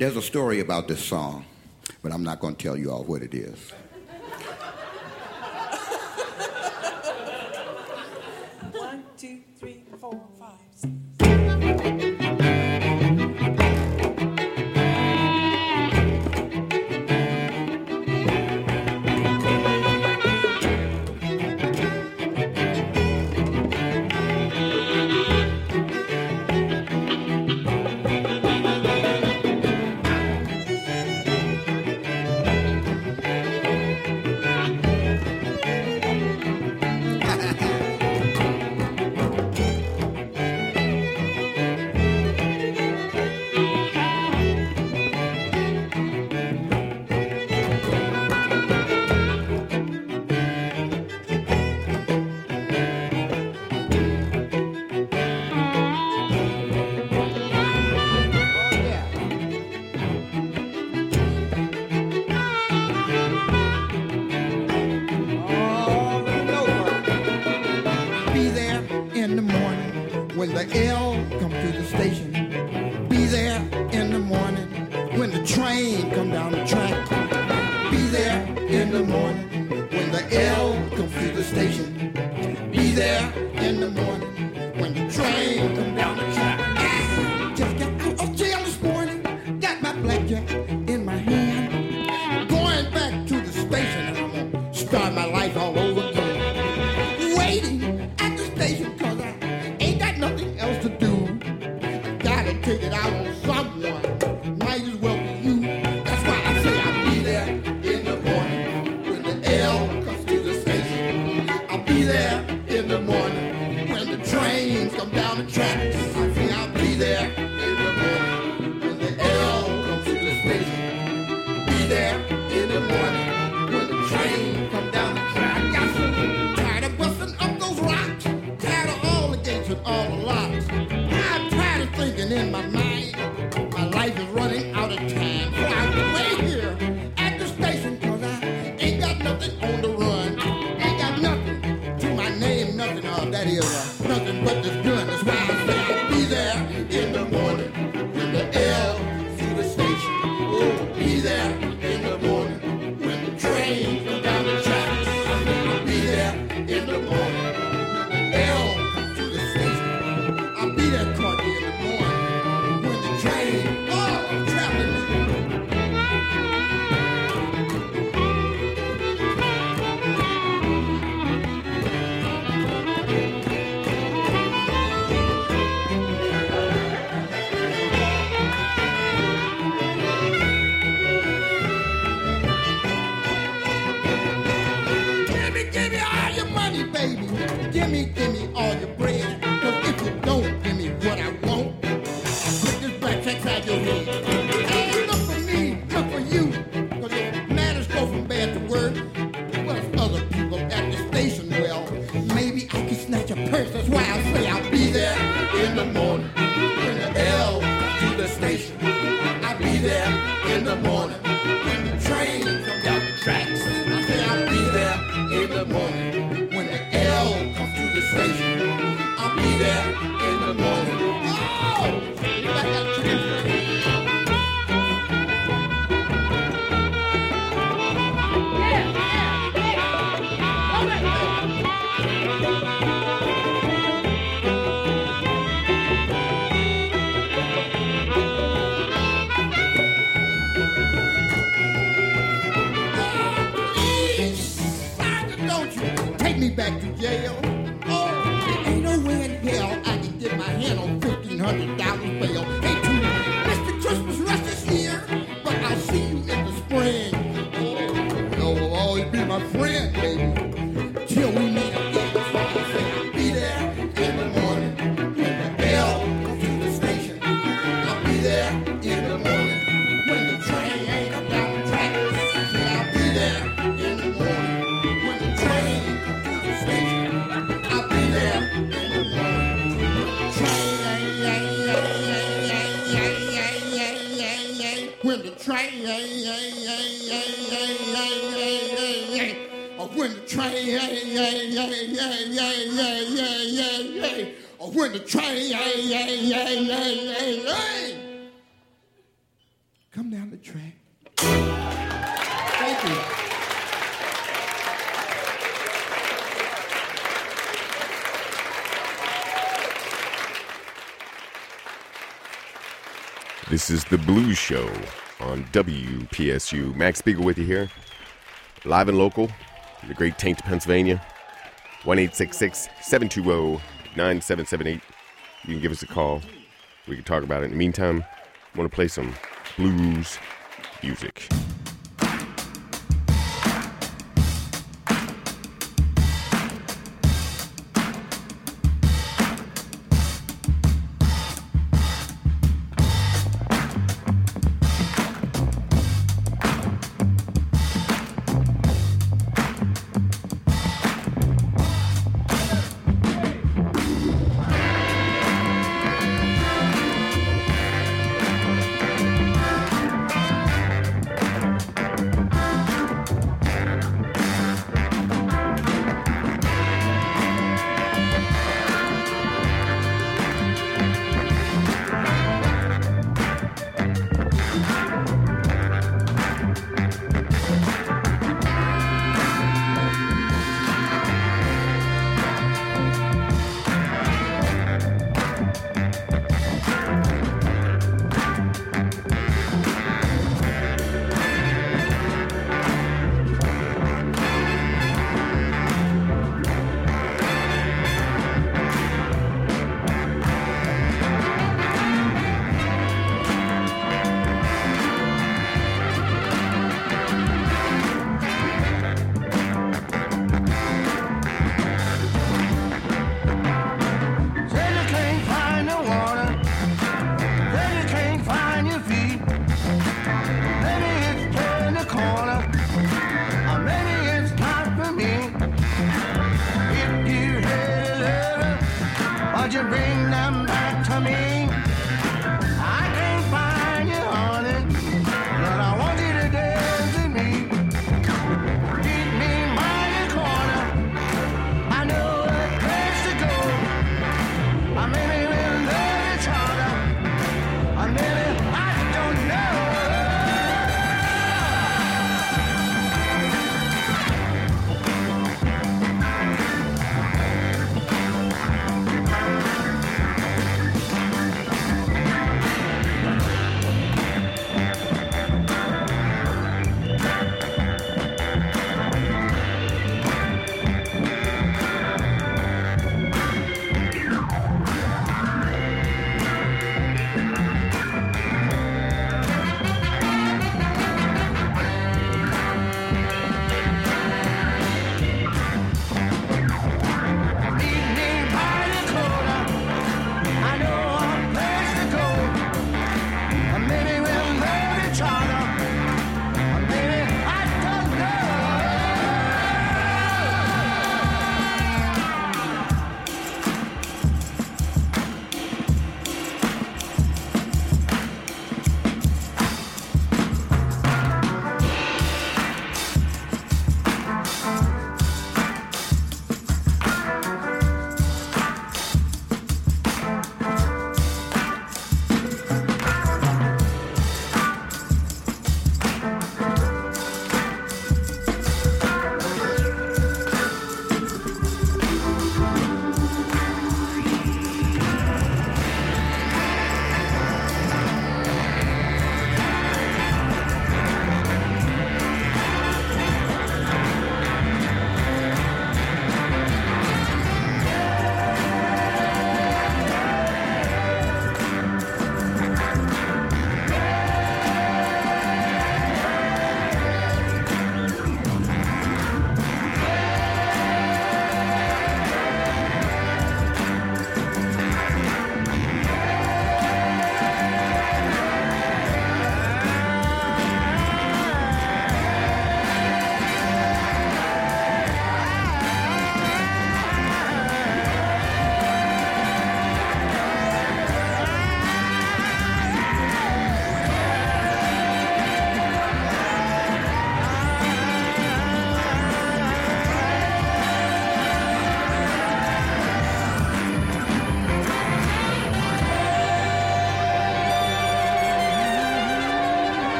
There's a story about this song, but I'm not going to tell you all what it is. One, two, three, 4, 5, 6. When the L come to the station, be there in the morning. When the train come down the track, be there in the morning. When the L comes to the station, be there in the morning. When the train come down the track, just got out of jail this morning, got my blackjack in my hand, going back to the station, and I'm gonna start my life all over again. Waiting at the station 'cause I ain't got nothing else to do. Gotta take it out on someone. Might as well be you. That's why I say I'll be there in the morning. When the L comes to the station, I'll be there in the morning. When the trains come down the tracks, I say I'll be there in the morning. When the L comes to the station, be there in the morning. When the train come down the track, I got so tired of busting up those rocks, tired of all the gates and all the locks. I'm tired of thinking in my mind, my life is running out of time. So I wait here at the station 'cause I ain't got nothing on the run. Ain't got nothing to my name, nothing that is nothing but this gun. That's why I say I'll be there in the morning. When the L to the station, oh, be there in the morning. When the train comes down the tracks, I'll be there in the morning. When the L comes to the station, I'll be there caught in the morning. When the train, oh, I'm traveling. Give me all your money, baby. Give me all your bread. 'Cause if you don't give me what I want, I'll put this black check out your head. Hey, look for me, look for you. 'Cause if matters go from bad to worse, well, if other people at the station, well, maybe I can snatch a purse. That's why I say I'll be there in the morning. When the L to the station, I'll be there in the morning. When the train comes down the tracks, I say I'll be there in the morning. When the L comes to the station, I'll be there in the morning. Oh, you got that chicken. Don't you take me back to jail. Oh, there ain't no way in hell I can get my hand on $1,500 bail. Hey, too, Mr. Christmas rush this year, but I'll see you in the spring. Oh, you'll always be my friend, baby, till we meet again. So I say I'll be there in the morning. When the bell comes to the station, I'll be there in the morning. When the train ain't come down the track, I say I'll be there in the morning. When the train comes to the station, I'll be there in the morning. When the train, when the train, when the train, come down the track. Thank you. This is the Blues Show on WPSU. Max Spiegel with you here, live and local in the great Taint, Pennsylvania. 1-866-720-9778. You can give us a call. We can talk about it. In the meantime, I want to play some blues music.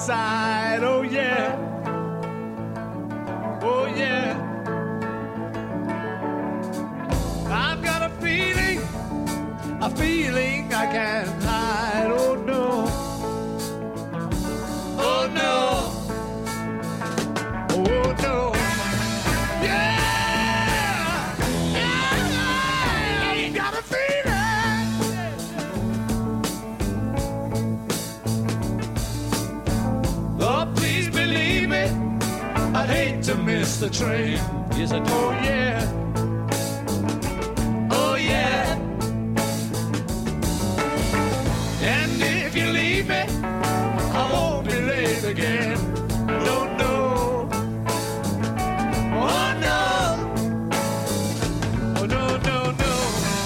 side. Oh yeah. Oh yeah. I've got a feeling I can't hide. Oh no. Oh no. Oh no. Yeah. Yeah. I've got a feeling. Oh, please believe me. I'd hate to miss the train. Yes, I do. Oh yeah. Oh yeah. And if you leave me, I won't be late again. No, no. Oh no. Oh no, no, no.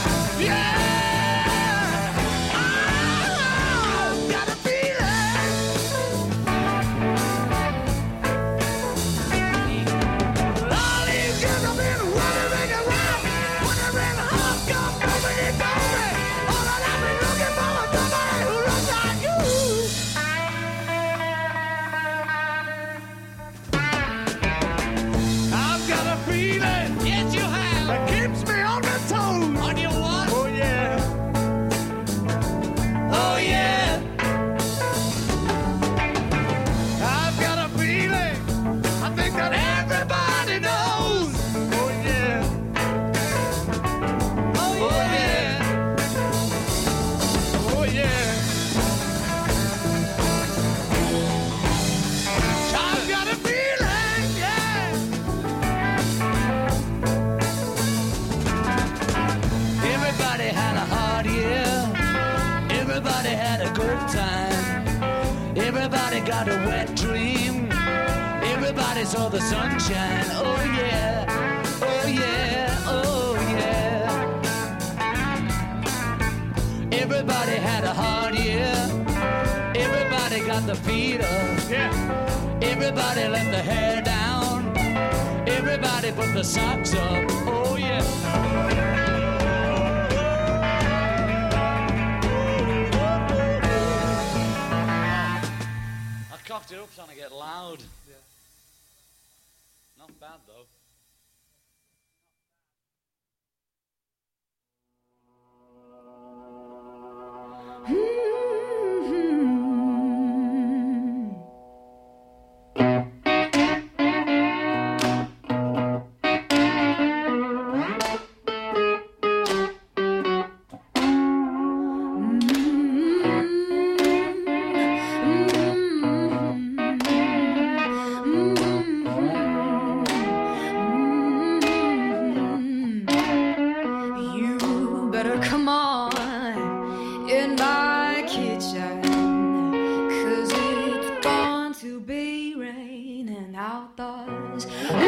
Yeah. Oh, got a feeling. All these years I've been wandering around, wondering how come nobody told me. All that I've been looking for is somebody who looks like you. I've got a feeling. Yes, you have. That keeps me on my toes. On your what? Oh yeah. Oh yeah. I've got a feeling. I think that everybody knows. Oh yeah. Oh yeah. Oh yeah. I've got a feeling, yeah. Everybody had a hard year. Everybody had a good time. Everybody got a wet dream. Everybody saw the sunshine. Oh yeah. Oh yeah. Oh yeah. Everybody had a hard year. Everybody got the feet up. Yeah. Everybody let the hair down. Everybody put the socks up. Oh yeah. I cocked it up trying to get loud. Yeah. Not bad though. You better come on in my kitchen, 'cause it's going to be raining outdoors.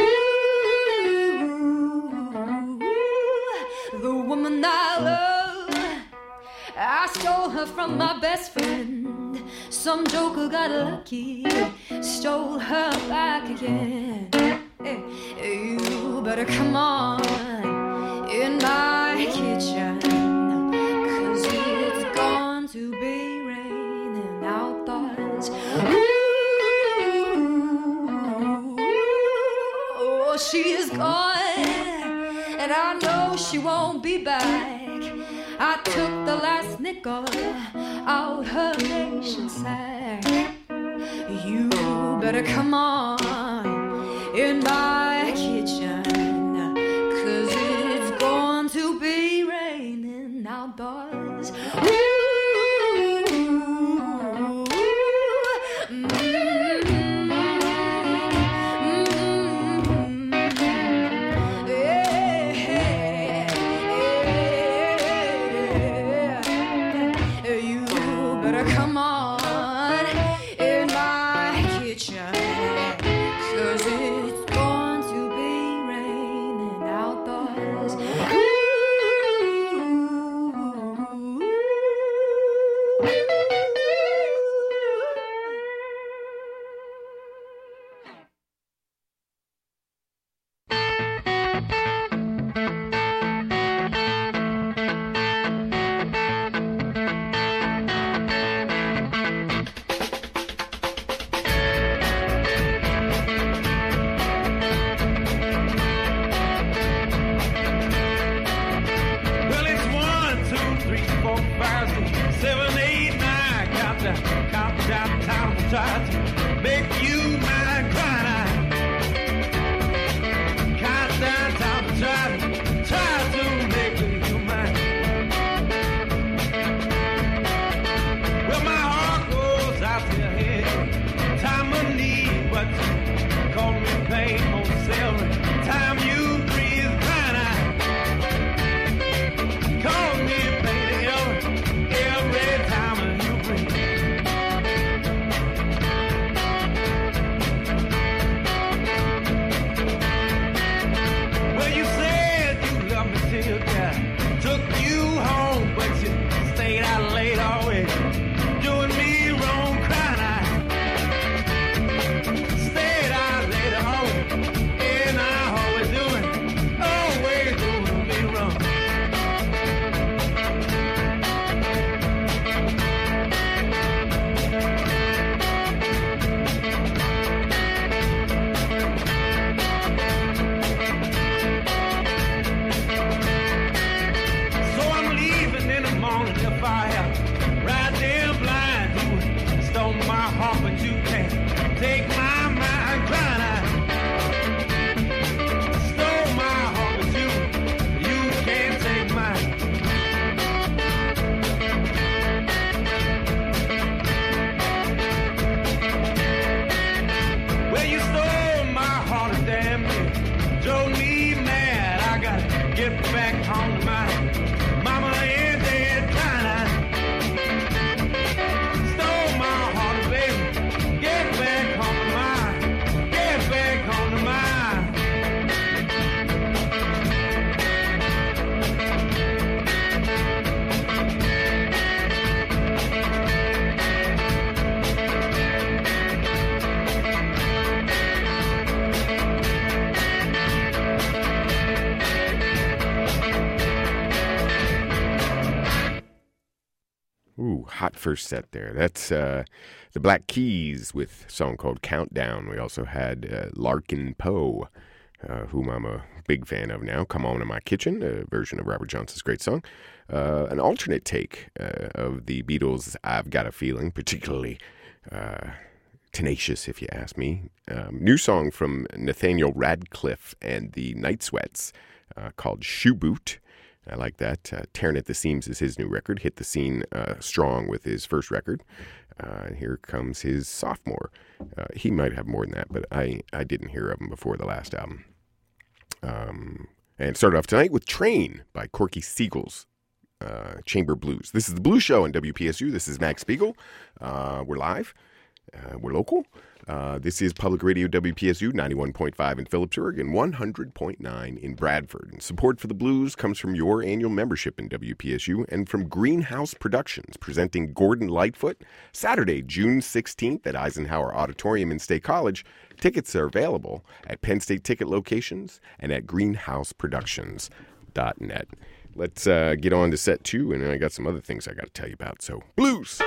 Ooh, the woman I love, I stole her from my best friend. Some joker got lucky, stole her back again. You better come on in my kitchen, 'cause it's going to be raining outdoors. Ooh, she is gone, and I know she won't be back. I took the last nickel out her nation sack. You better come on in my kitchen, 'cause it's going to be raining outdoors. You better come on in my kitchen, 'cause it's going get back home to my mama in there trying. Stole my heart, baby. Get back home to my, get back home to my. Ooh, hot first set there. That's the Black Keys with a song called Countdown. We also had Larkin Poe, whom I'm a big fan of now. Come On in My Kitchen, a version of Robert Johnson's great song. An alternate take of the Beatles' I've Got a Feeling, particularly tenacious, if you ask me. New song from Nathaniel Radcliffe and the Night Sweats called Shoe Boot. I like that. Tearing at the Seams is his new record. Hit the scene strong with his first record. Here comes his sophomore. He might have more than that, but I didn't hear of him before the last album. And started off tonight with Train by Corky Siegel's Chamber Blues. This is the Blues Show on WPSU. This is Max Spiegel. We're live. We're local. This is Public Radio WPSU 91.5 in Phillipsburg and 100.9 in Bradford. And support for the blues comes from your annual membership in WPSU and from Greenhouse Productions, presenting Gordon Lightfoot Saturday, June 16th at Eisenhower Auditorium in State College. Tickets are available at Penn State ticket locations and at greenhouseproductions.net. Let's get on to set 2, and I got some other things I got to tell you about. So, blues!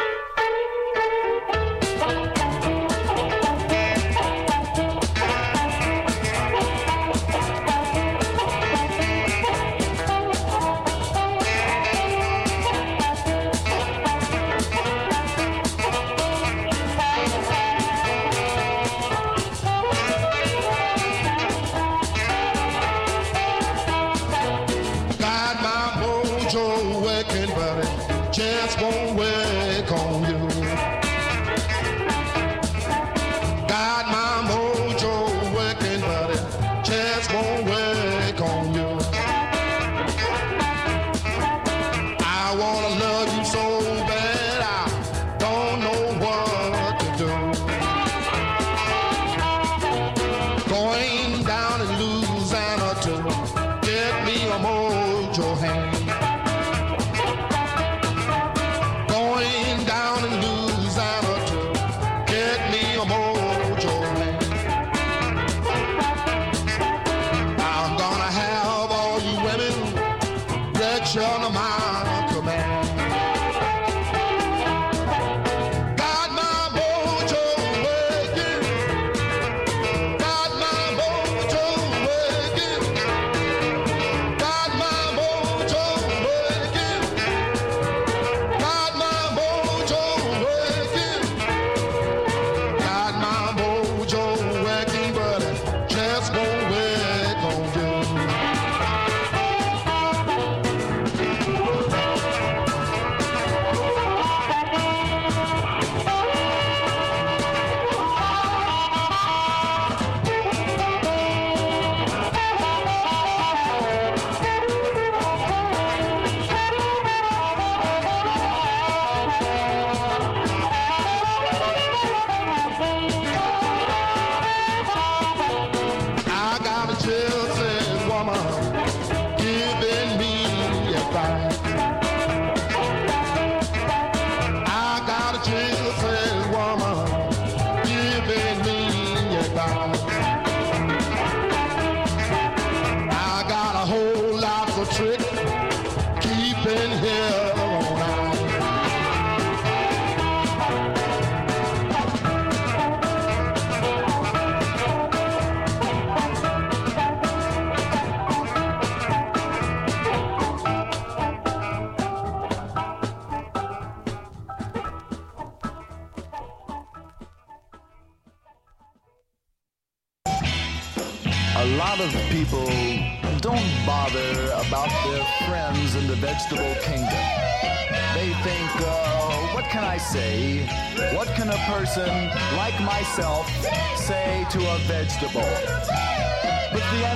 A lot of people don't bother about their friends in the vegetable kingdom. They think, what can I say? What can a person like myself say to a vegetable? But the answer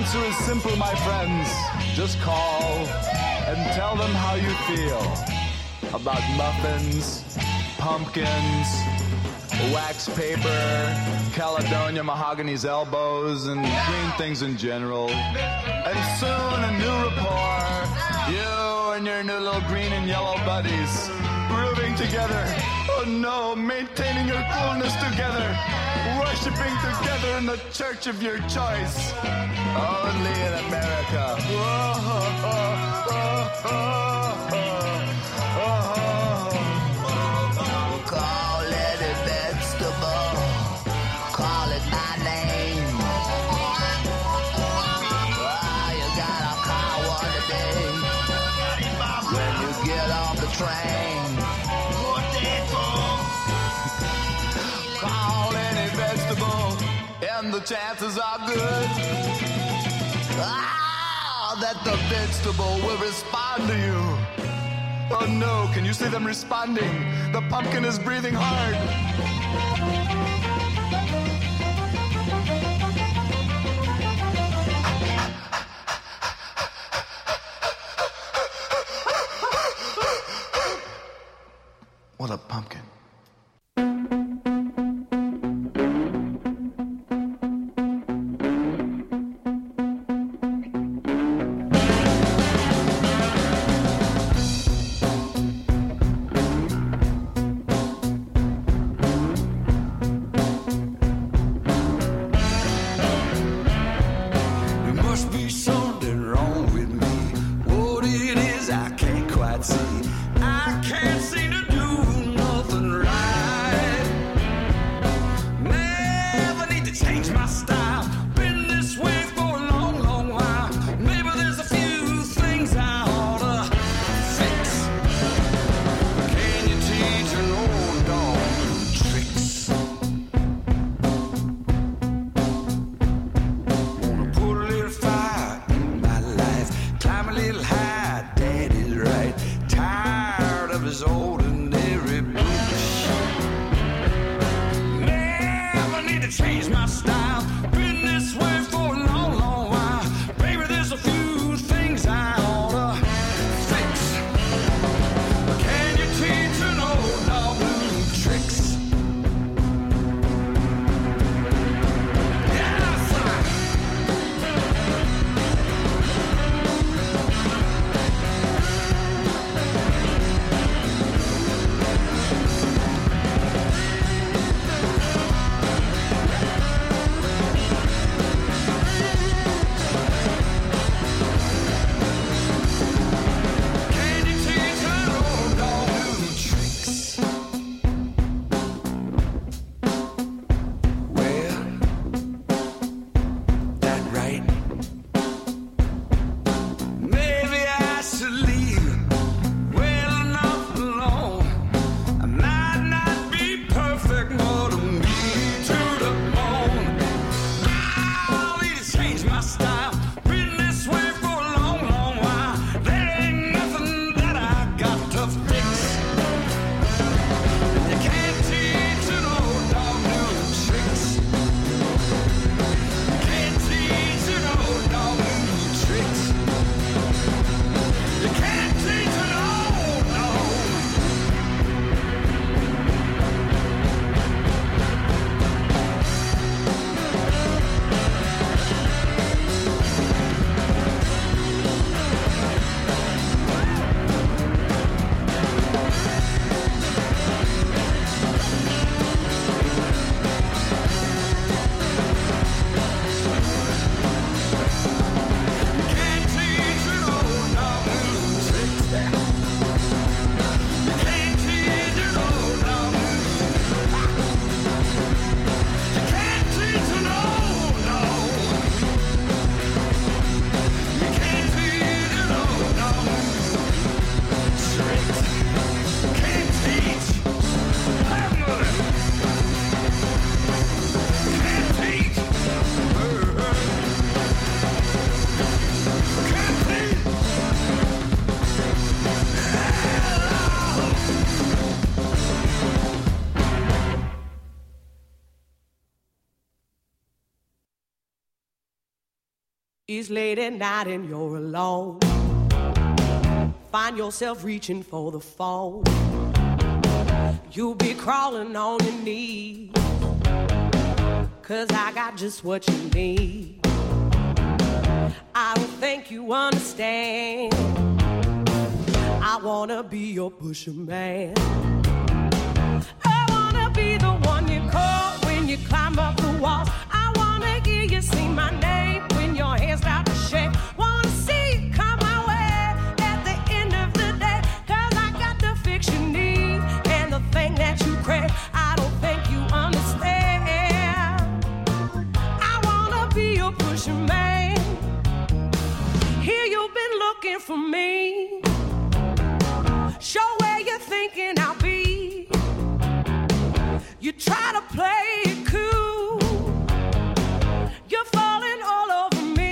answer is simple, my friends. Just call and tell them how you feel about muffins, pumpkins, wax paper, Caledonia mahogany's elbows, and green things in general. And soon a new rapport, you and your new little green and yellow buddies, grooving together. Oh no, maintaining your coolness together, worshiping together in the church of your choice. Only in America. Call it a vegetable, call it my name. Oh, you gotta call one today when you get off the train. Call any vegetable, and the chances are good that the vegetable will respond to you. Oh no, can you see them responding? The pumpkin is breathing hard. What a pumpkin. There must be something wrong with me. What it is, I can't quite see. I can't seem to do nothing right. Never need to change my style. Been this way for a long, long while. Maybe there's a few things I oughta fix. Can you teach an old dog new tricks? Wanna put a little fire in my life, climb a little high, daddy's right. Tired of his ordinary bullshit. Never need to change my style. Been this way for a long, long while. Baby, there's a few things I oughta fix. Can you teach an old dog new tricks? Yes, sir. Can you teach an old dog new tricks? Well, that right. Maybe I should leave well enough alone. I might not be perfect, but I'm mean to the bone. I'll need to change my style. Been this way for a long, long while. There ain't nothing that I got to fix. You can't teach an old dog new tricks. You can't teach an old dog new tricks. You can't teach an old dog. It's late at night and you're alone. Find yourself reaching for the phone. You'll be crawling on your knees, 'cause I got just what you need. I don't think you understand. I wanna be your pusher man. I wanna be the one you call when you climb up the walls. I wanna hear you sing my name when your hands start to shake. Wanna see you come my way at the end of the day, 'cause I got the fix you need and the thing that you crave. I don't think you understand. I wanna be your pusher man. Here you've been looking for me. Show where you're thinking I'll be. You try to play it cool. You're falling all over me.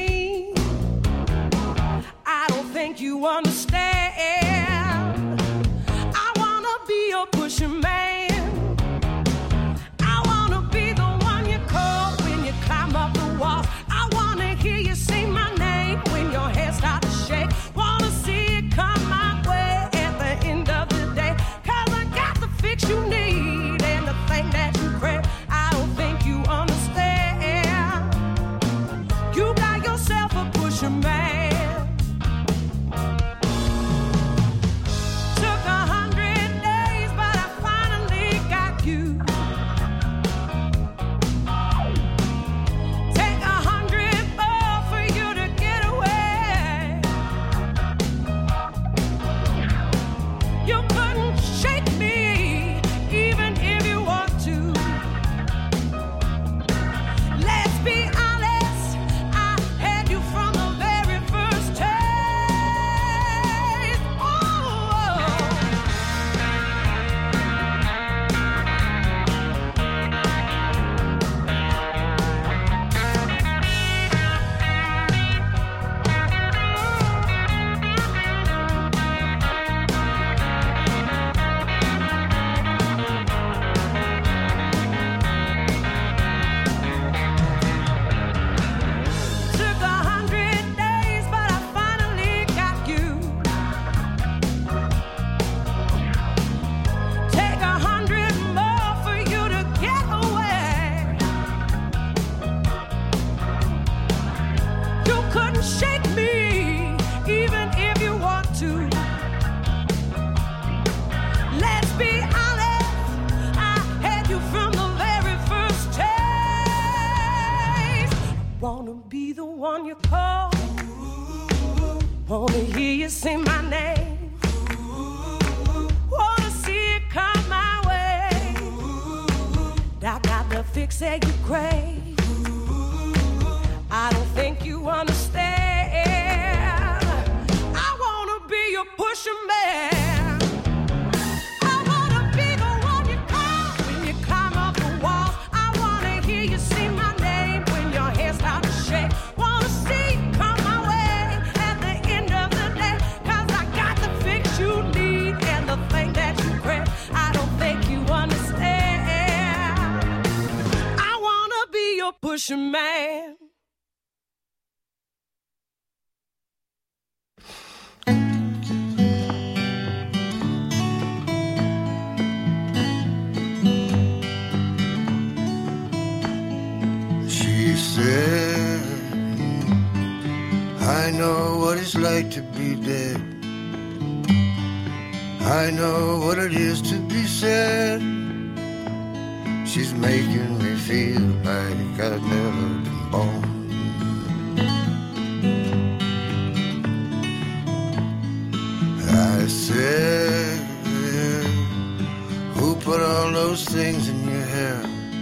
I don't think you understand. I wanna be your pusher man. I wanna be the one you call when you climb up the walls. I wanna hear you sing my name when your hands start to shake. Wanna see it come my way at the end of the day, 'cause I got the fix you need and the thing that you crave. I don't think you understand. You got yourself a pusher man. Took 100 days, but I finally got you. Take 100 more for you to get away. You couldn't shake me, even if you want to. Let's be honest, I had you from the very first taste. Took 100 days, but I finally got you. Take 100 more for you to get away. You couldn't shake me, even if you want to. Let's be honest, I had you from the very first taste. Wanna be the one you call. Wanna hear you sing my name. Wanna see it come my way. I got the fix that you crave. I don't think you understand. I wanna be your pusher man. I wanna be the one you call when you climb up the walls. I wanna hear you sing my name when your hands start to shake. Wanna see you come my way at the end of the day, 'cause I got the fix you need and the thing that you crave. I don't think you understand. I wanna be your pusher man. She said, I know what it's like to be dead. I know what it is to be sad. She's making me feel like I've never been born. I said, who put all those things in your hair?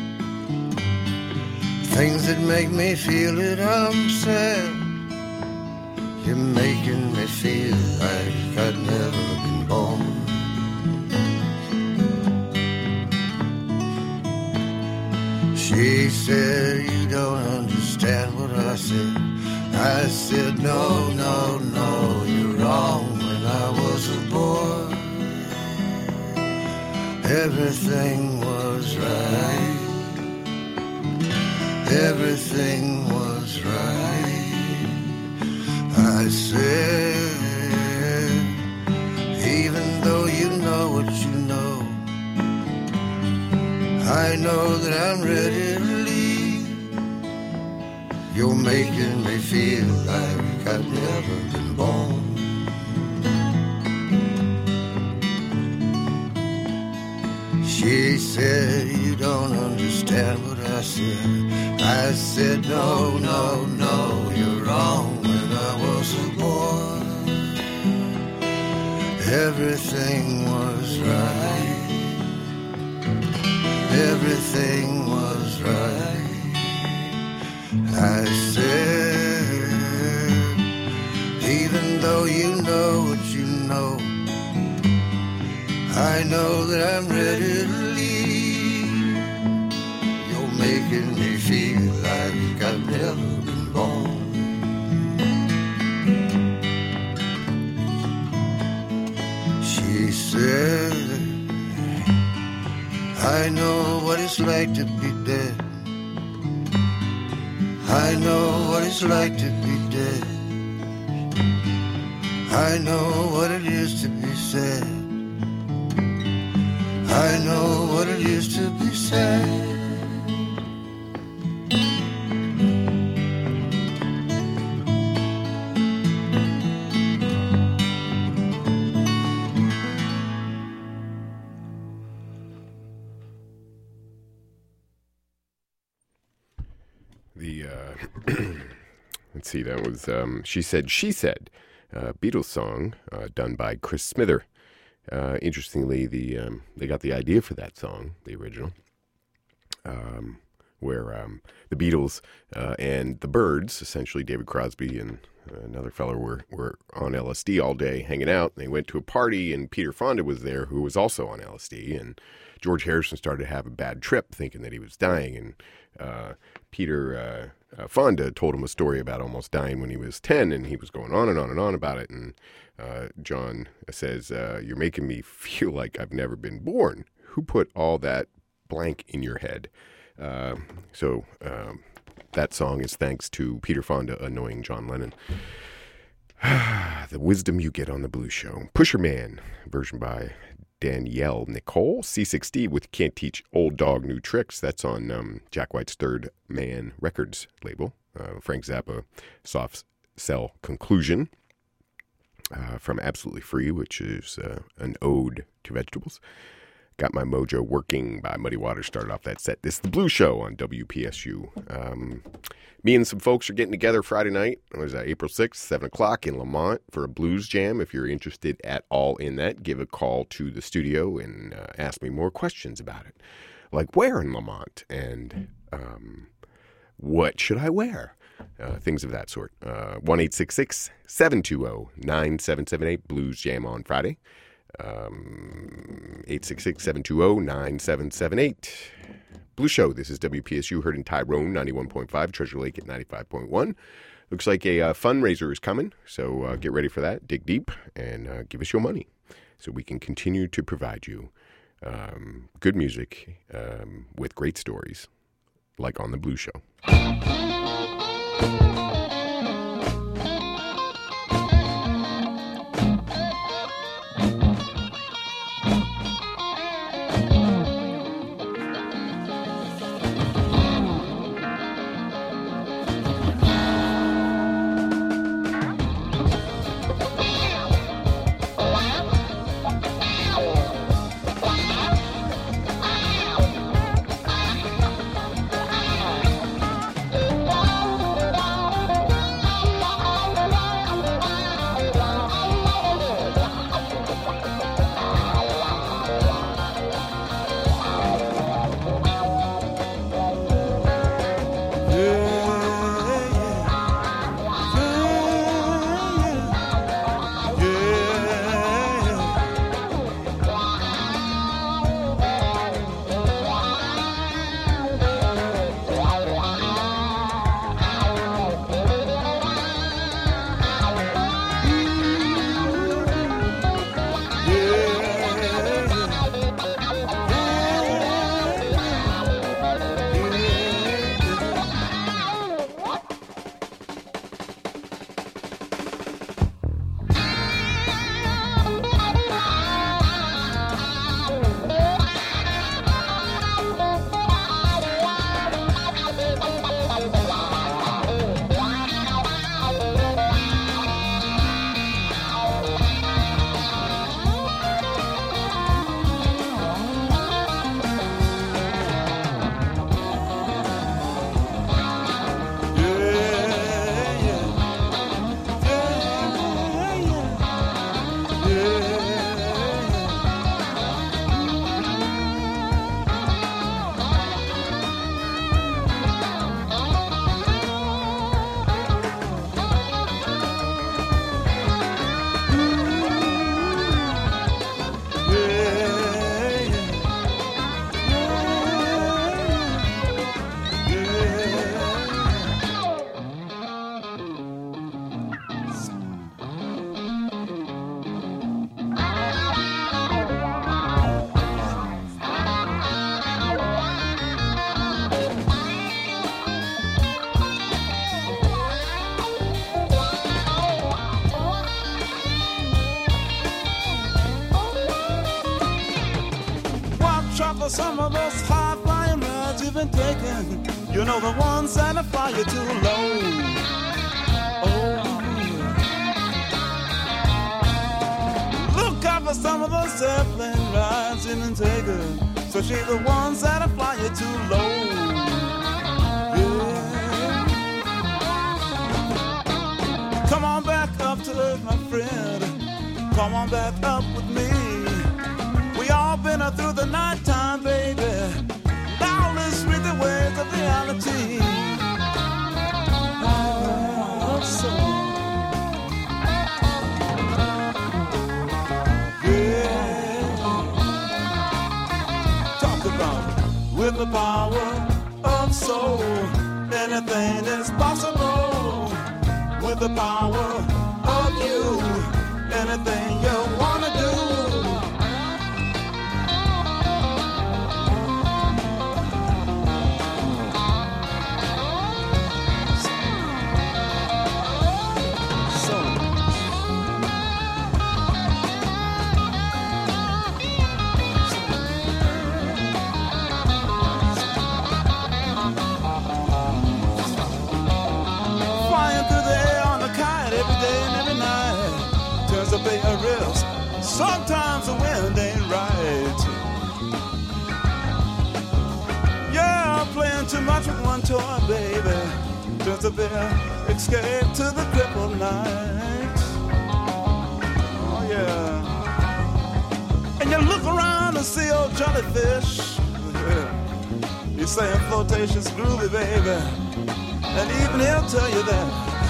Things that make me feel that I'm sad. You're making me feel like I've never been born. She said, you don't understand what I said. I said, no, no, no, you're wrong. When I was a boy, everything was right. Everything was right. I said, even though you know what you know, I know that I'm ready to leave. You're making me feel like I've never been born. She said, you don't understand what I said. I said, no, no, no, you're wrong. When I was a boy, everything was right. Everything was right. I said, even though you know what you know, I know that I'm ready to leave. You're making me feel like I've never been born. She said, I know what it's like to be dead. I know what it's like to be dead. I know what it is to be sad. I know what it is to be sad. Let's see, that was She Said, Beatles song done by Chris Smither. Interestingly, they got the idea for that song, the original, where the Beatles and the Byrds, essentially David Crosby and another fellow, were on LSD all day hanging out. They went to a party, and Peter Fonda was there, who was also on LSD, and George Harrison started to have a bad trip, thinking that he was dying, and Peter Fonda told him a story about almost dying when he was 10, and he was going on and on and on about it, and John says, you're making me feel like I've never been born. Who put all that blank in your head? So that song is thanks to Peter Fonda annoying John Lennon. The wisdom you get on the Blues Show. Pusher Man, version by Danielle Nicole. C6D with Can't Teach Old Dog New Tricks. That's on Jack White's Third Man Records label. Frank Zappa, Soft Cell Conclusion. From Absolutely Free, which is an ode to vegetables. Got My Mojo Working by Muddy Waters started off that set. This is the Blues Show on WPSU. Me and some folks are getting together Friday night. It was April 6th, 7 o'clock in Lamont for a blues jam. If you're interested at all in that, give a call to the studio and ask me more questions about it. Like where in Lamont? And what should I wear? Things of that sort. 1-866-720-9778, Blues Jam on Friday. 866-720-9778. Blue Show, this is WPSU, heard in Tyrone, 91.5, Treasure Lake at 95.1. Looks like a fundraiser is coming, so get ready for that. Dig deep and give us your money so we can continue to provide you good music with great stories, like on the Blue Show. some of those high-flying rides you've been taking. You know the ones that fly you too low. Oh, look out for some of those airplane rides you've been taking. Especially the ones that fly you too low. Yeah. Come on back up to earth, my friend. Come on back up with me. We all been through the nighttime, baby. Now let's read the waves of reality. So, yeah. Talk about it. With the power of soul, anything is possible. With the power of you, anything you wanna do. Sometimes the wind ain't right. Yeah, playing too much with one toy, baby. Just a bit escape to the crippled night. Oh yeah. And you look around and see old jellyfish. Yeah. You're saying flotation's groovy, baby. And even he'll tell you that.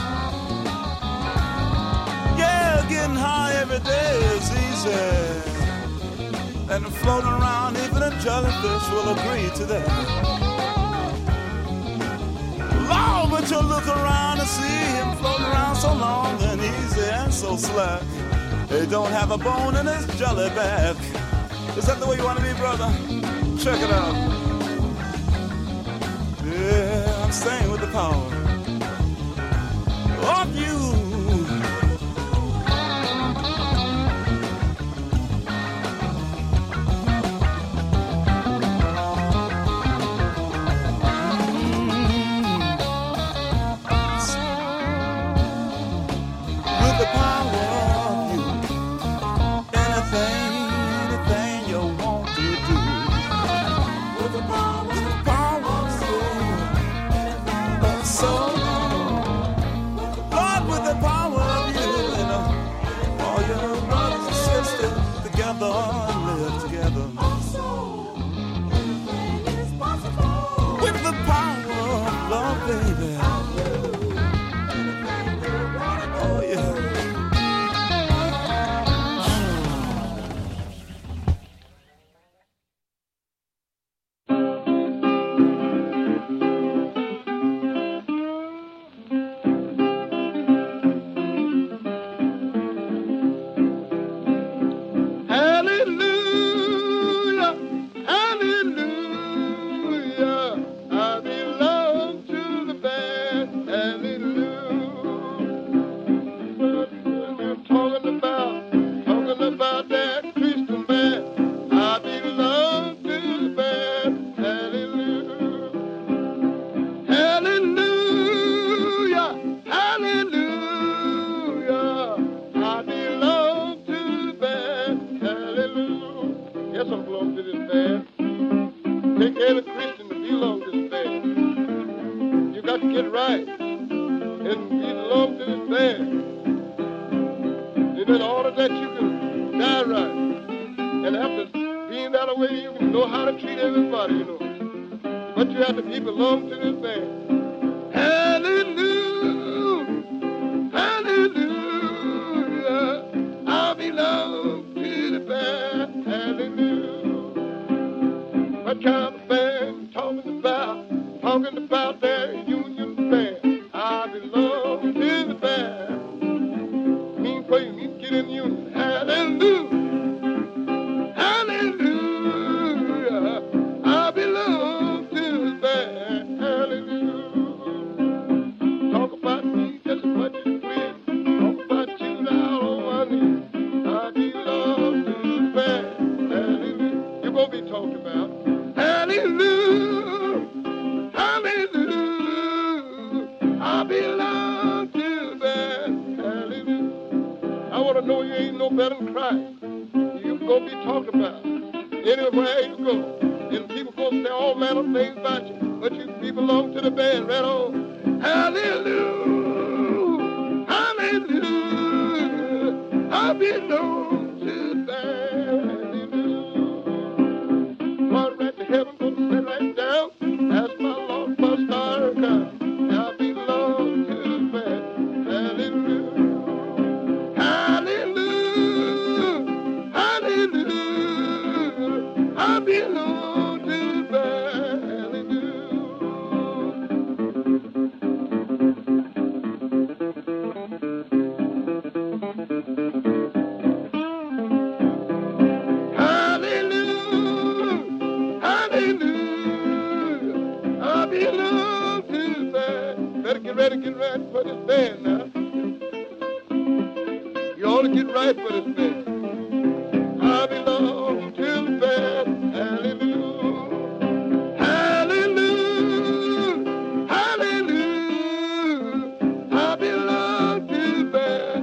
Getting high every day is easy, and floating around, even a jellyfish will agree to that. Long, but you look around and see him floating around so long and easy and so slack. He don't have a bone in his jelly bag. Is that the way you want to be, brother? Check it out. Yeah, I'm staying with the power of you. Be talked about. to know you ain't no better than Christ, you go be talked about anywhere you go. And people gonna say all manner of things about you, but you belong to the band right on. Hallelujah, hallelujah, I belong to the band. Hallelujah. Part right to heaven, gonna sit right down. That's my Lord, my star God. I belong to the band. Hallelujah, hallelujah, hallelujah, I belong to the band. Hallelujah, hallelujah, I belong to the band. Better get ready for this band now. You ought to get right for this band. I belong to the band. Hallelujah, hallelujah, hallelujah, I belong to the band.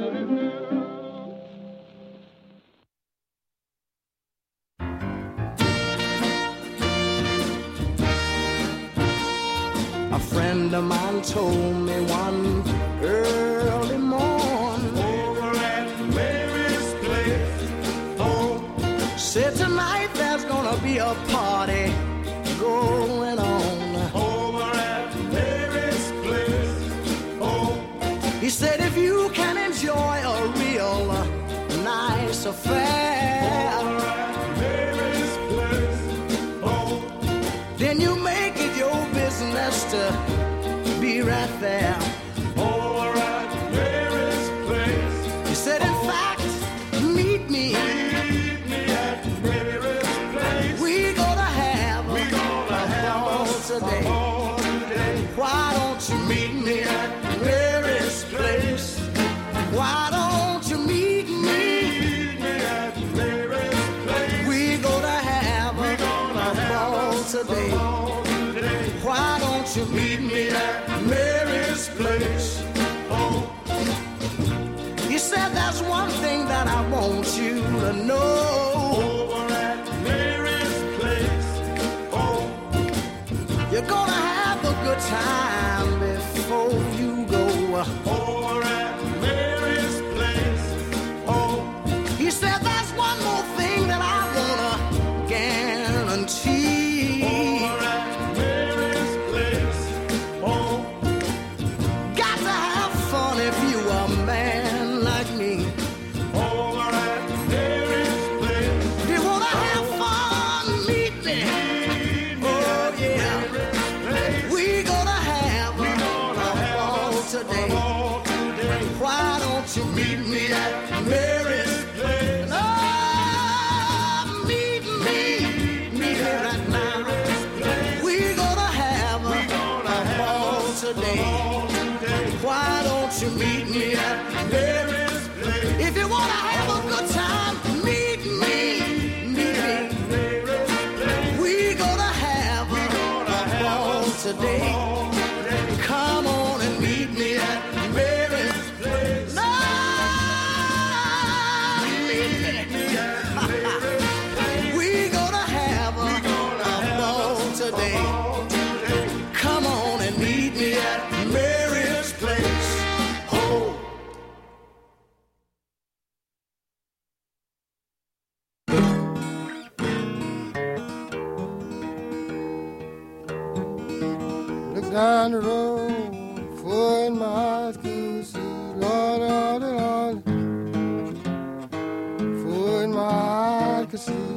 A friend of mine told me one early morning Over at Mary's place. Oh, said tonight there's gonna be a party going on. over at Mary's place. Oh, He said if you can enjoy a real nice affair, over at Mary's place. Oh, then you make it your business to be right there. over at Mary's place. He said in fact, meet me. Meet me at Mary's place. We gonna have a ball today. All today. Why don't you meet me at Mary's place? Why don't you meet me? Meet me at Mary's place. We gonna have a ball today. All today. Why don't you meet me at Mary's place? Oh, He said there's one thing that I want you to know. over at Mary's place. Oh, You're gonna have a good time before you go. over at Mary's place. Oh, He said there's one more thing that I wanna guarantee. over at Mary's place. Oh, Got to have fun if you a man like me. over at Mary's place. You wanna have fun, meet me. Oh yeah, we gonna have a ball today. All today. Why don't you meet me at Mary's Place. Oh, meet me right now. We gonna have a ball today. All today. Why don't you meet me at Mary's place. If you wanna have a good time, meet me. Mary's place. We gonna have a ball today. All today. Come on and meet me at Mary's Place. No, meet me. We gonna have a ball today. All today. Come on and meet me at Mary's place. Oh. Look down the road, full in my eyes could see, Lord, Lord, Lord. Full in my eyes could see,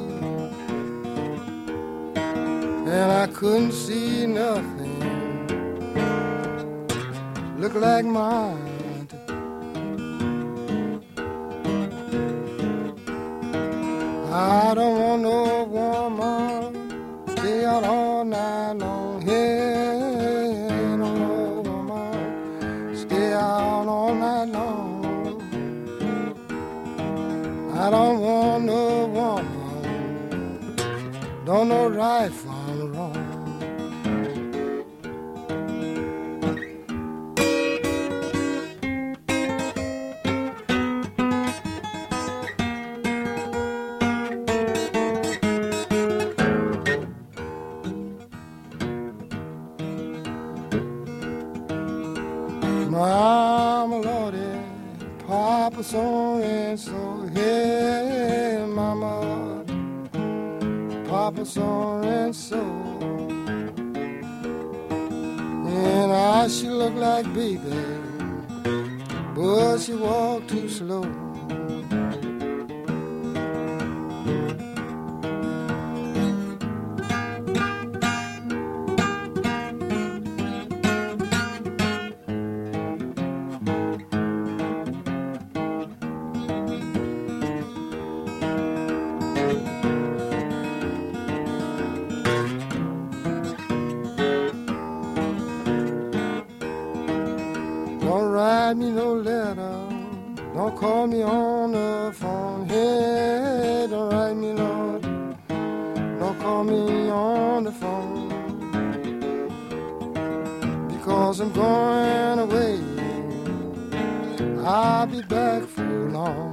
and I couldn't see nothing. Look like mine. I don't want no woman stay out all night long. Hey, no woman stay out all night long. I don't want no woman don't know right from wrong. Papa so and so, hey mama, Papa so and so. And I she look like baby, but she walk too slow. Write me no letter, don't call me on the phone. Hey, don't write me no, don't call me on the phone. Because I'm going away, I'll be back for long.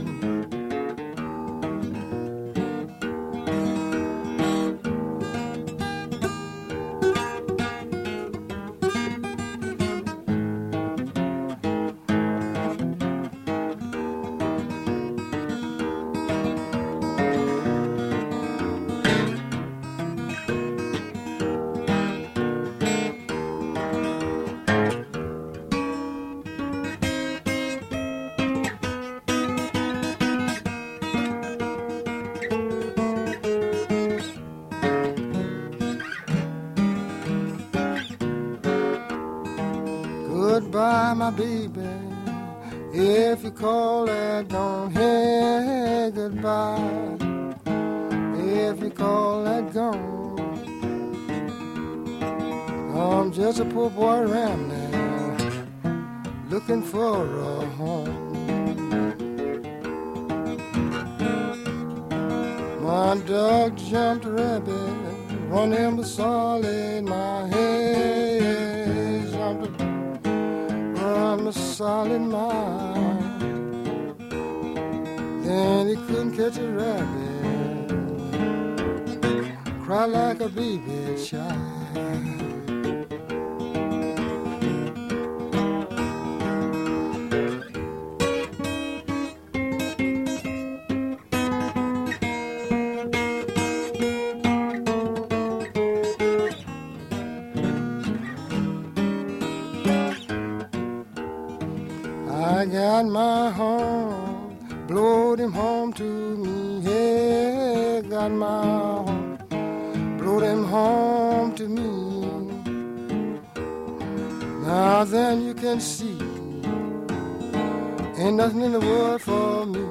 Goodbye, my baby, if you call that gone. Hey, goodbye, if you call that gone. I'm just a poor boy rambling, looking for a home. My dog jumped a rabbit, running with solid my head, jumped a a solid mind. Then he couldn't catch a rabbit, cry like a baby child. I got my home, blowed him home to me. Yeah, got my home, blowed him home to me. Now then you can see, ain't nothing in the world for me.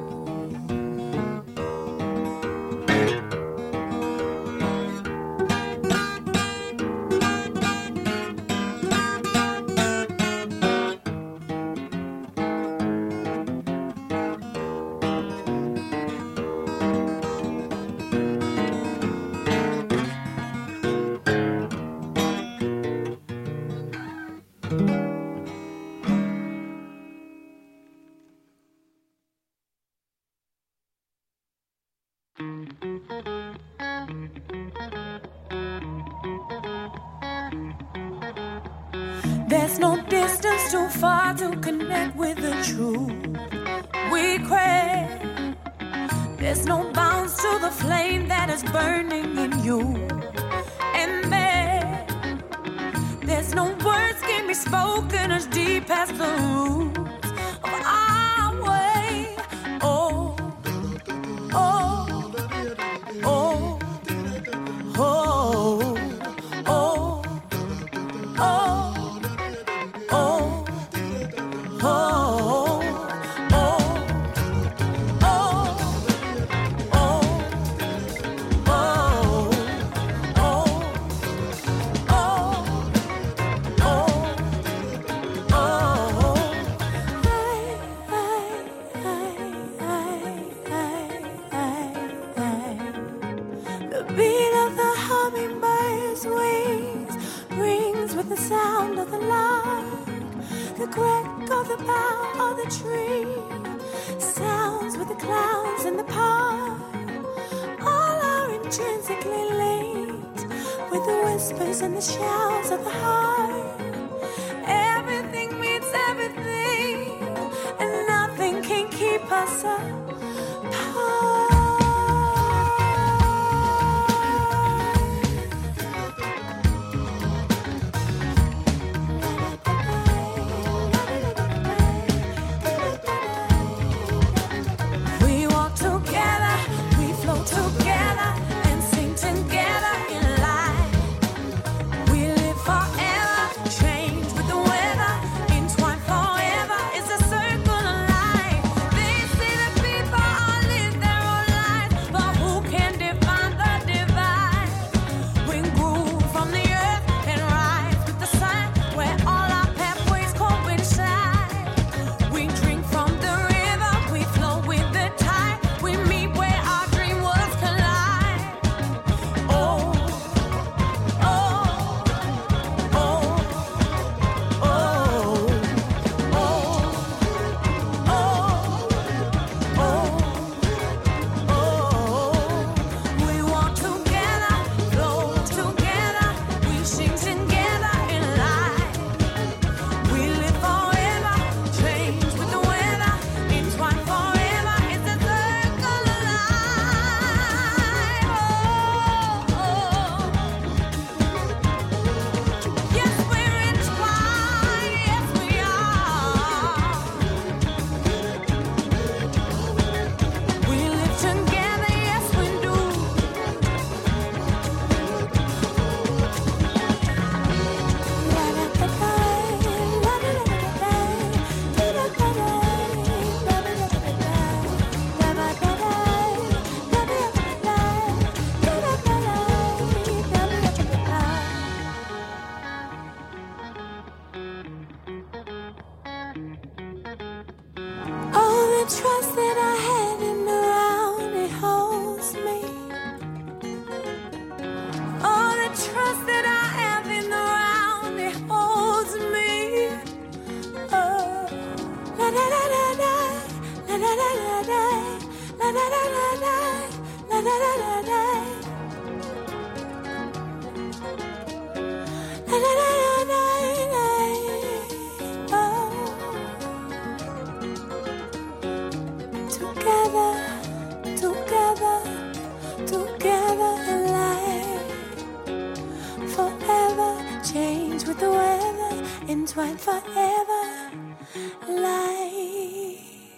There's no distance too far to connect with the truth we crave. There's no bounds to the flame that is burning in you and me. There's no words can be spoken as deep as the roots of our way. Oh, oh, oh, oh, oh, oh. The crack of the bough of the tree sounds with the clouds in the park. All are intrinsically linked with the whispers and the shouts of the heart. Everything meets everything, and nothing can us apart. We walk together, we float together, and sing together in life. We live forever, change with the weather, entwined forever is a circle of life. They say that people all live their own lives, but who can define the divide? We grew from the earth and rise with the sun, where all our pathways coincide. We drink from the river, we flow with the tide, we meet where our dream worlds collide. Oh, oh, oh, oh, we walk together, float together, we sing together in life. We live forever, change with the weather, entwined forever is a circle of life. Yes, we're entwined, yes we are. We live together, yes we do. All the trust that I had in the round, it holds me. All the trust that I have in the round, it holds me. Oh, la da da da da, la da da da da, la da da da da, la da da da da, la da da da da. Together, together, together in life. Forever, change with the weather, entwined forever, life.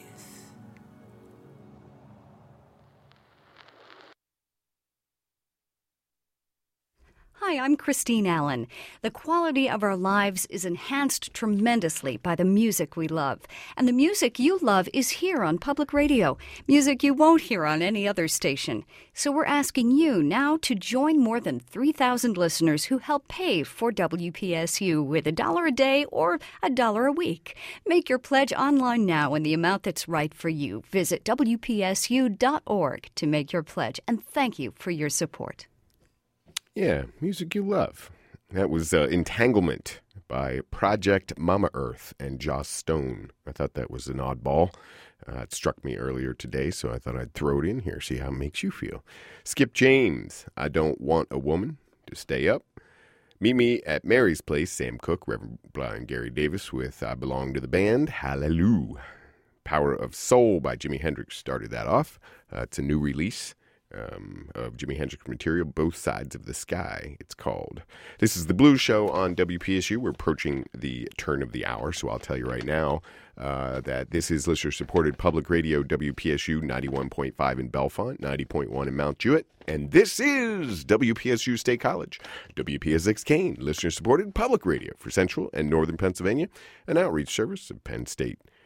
Hi, I'm Christine Allen. The quality of our lives is enhanced tremendously by the music we love. And the music you love is here on public radio, music you won't hear on any other station. So we're asking you now to join more than 3,000 listeners who help pay for WPSU with $1 a day or $1 a week. Make your pledge online now in the amount that's right for you. Visit WPSU.org to make your pledge. And thank you for your support. Yeah, music you love. That was Entanglement by Project Mama Earth and Joss Stone. I thought that was an oddball. It struck me earlier today, so I thought I'd throw it in here, see how it makes you feel. Skip James, I Don't Want a Woman to Stay Up. Meet Me at Mary's Place, Sam Cooke, Reverend Blind Gary Davis with I Belong to the Band, Hallelujah. Power of Soul by Jimi Hendrix started that off. It's a new release of Jimi Hendrix material, Both Sides of the Sky, it's called. This is the Blues Show on WPSU. We're approaching the turn of the hour, so I'll tell you right now that this is listener-supported public radio, WPSU 91.5 in Bellefonte, 90.1 in Mount Jewett, and this is WPSU State College, WPSX Kane, listener-supported public radio for Central and Northern Pennsylvania, an outreach service of Penn State